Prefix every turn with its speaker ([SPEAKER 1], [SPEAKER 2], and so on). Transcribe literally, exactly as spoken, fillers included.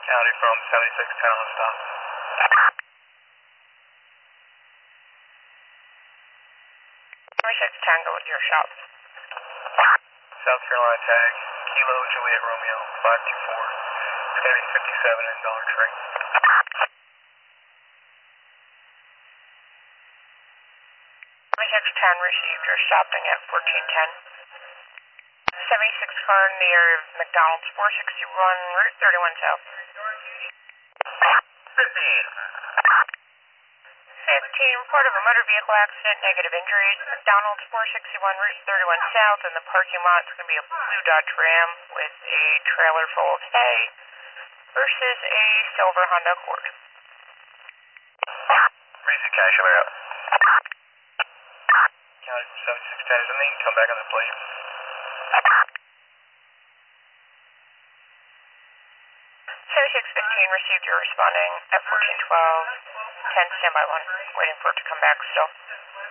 [SPEAKER 1] County from seventy-six ten on stop.
[SPEAKER 2] seventy-six Tango with your shop.
[SPEAKER 1] South Carolina tag, Kilo Juliet Romeo, five two four. It's going to be fifty-seven in Dollar Tree.
[SPEAKER 2] seventy-six ten received. You're stopping at fourteen ten. seventy-six car in the area of McDonald's, four sixty-one, Route thirty-one South.
[SPEAKER 1] fifteen.
[SPEAKER 2] fifteen, report of a motor vehicle accident, negative injuries. McDonald's, four sixty-one, Route thirty-one South. In the parking lot, it's going to be a blue Dodge Ram with a trailer full of hay versus a silver Honda Accord.
[SPEAKER 1] Reason cash over out. County from seventy-six ten is in the, come back on the plate.
[SPEAKER 2] seventy-six fifteen received. You're responding at fourteen twelve. ten standby one. Waiting for it to come back still.